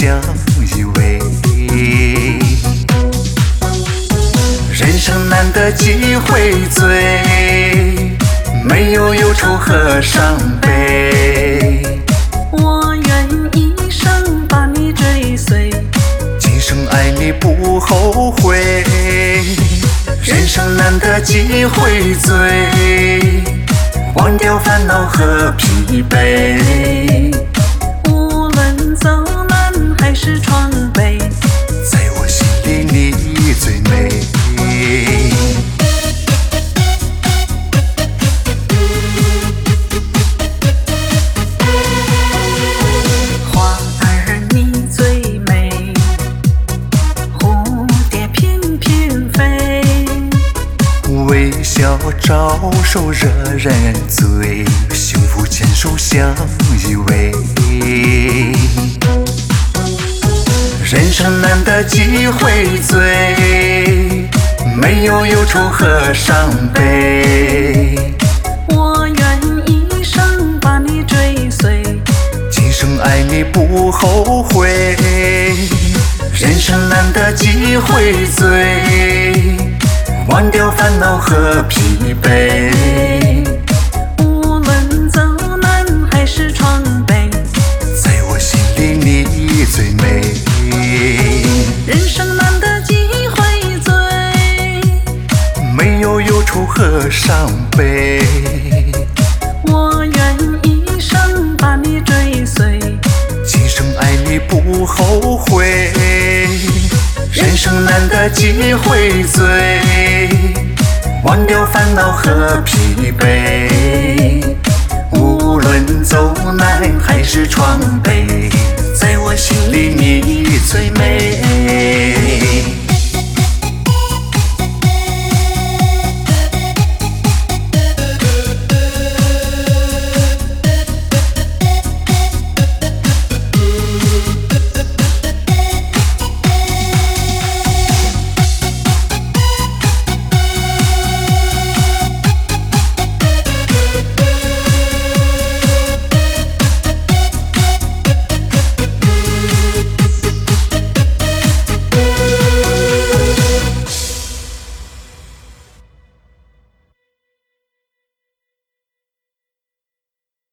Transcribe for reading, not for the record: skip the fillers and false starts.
相依偎。人生难得几回醉，没有忧愁和伤悲。 我愿一生把你追随， 今生爱你不后悔。人生难得几回醉，忘掉烦恼和疲惫。 无论走南还是闯北， 在我心里你最美。 花儿你最美，蝴蝶翩翩飞， 微笑招手惹人醉，幸福牵手相依偎。人生难得几回醉，没有忧愁和伤悲。 我愿一生把你追随， 今生爱你不后悔。人生难得几回醉，忘掉烦恼和疲惫。 无论走南还是闯北， 在我心里你最美。 人生难得几回醉， 没有忧愁和伤悲。 我愿一生把你追随， 今生爱你不后悔。人生难得几回醉，忘掉烦恼和疲惫。无论走南还是闯北，在我心里你最美。